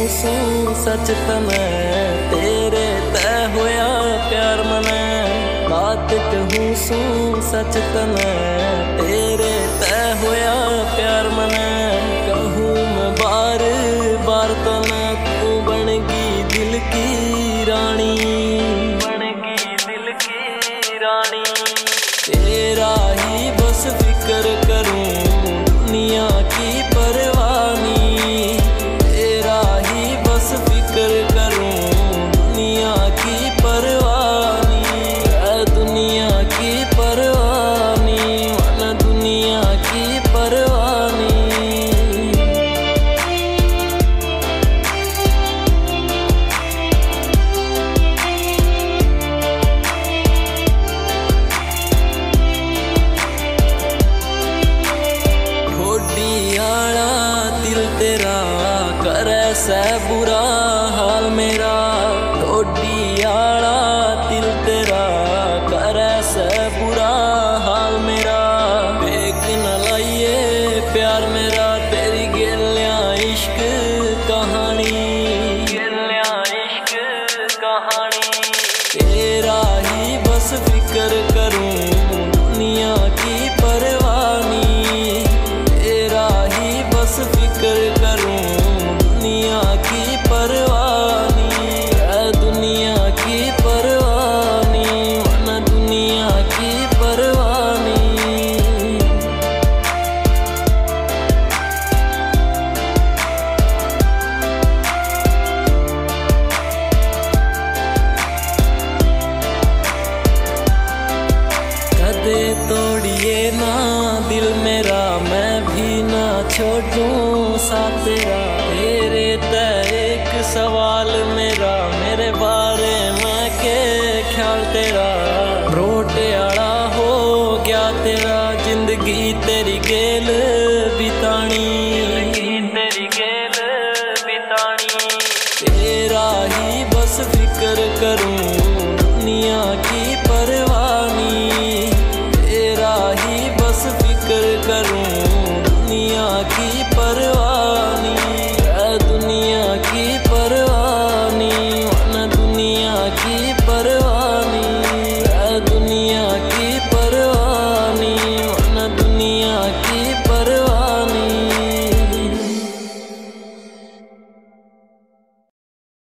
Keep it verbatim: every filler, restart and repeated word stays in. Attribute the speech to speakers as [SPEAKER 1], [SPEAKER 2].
[SPEAKER 1] सू सच तने तेरे तय होया प्यार मने। बात कहूँ सू सच तने तेरे तय होया प्यार मने। कहूँ मैं बार बार तने तू बनगी दिल की रानी, बनगी दिल की रानी। तेरा ही बस फिक्र करूं दुनिया की परवानी। तेरा ही बस फिक्र करूं दुनिया की परवानी। ऐ दुनिया की परवानी, मन दुनिया की परवानी। आला दिल तेरा करे से बुरा हाल मेरा। ढोडी आला दिल तेरा करे से बुरा हाल मेरा। देख न लाइए प्यार मेरा तेरी गेलिया इश्क कहानी, गेलिया इश्क कहानी। तेरा ही बस फिक्र करूं दुनिया की परवानी। बस फिक्र करूं दुनिया की परवानी। ऐ दुनिया की परवानी, मन दुनिया की परवानी। कदे तोड़िए ना दिल मेरा मैं भी ना छोड़ूं साथ तेरा। तेरे तय एक सवाल मेरा मेरे बारे में के ख्याल तेरा। रोटे आड़ा हो गया तेरा जिंदगी तेरी गेल बितानी, तेरी गेल बितानी। तेरा ही बस फिक्र करूं